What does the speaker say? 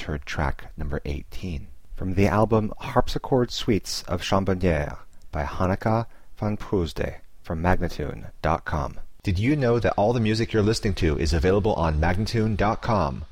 just heard track number 18 from the album Harpsichord Suites of Chambonnière by Hanneke van Proosde from Magnatune.com. Did you know that all the music you're listening to is available on Magnatune.com?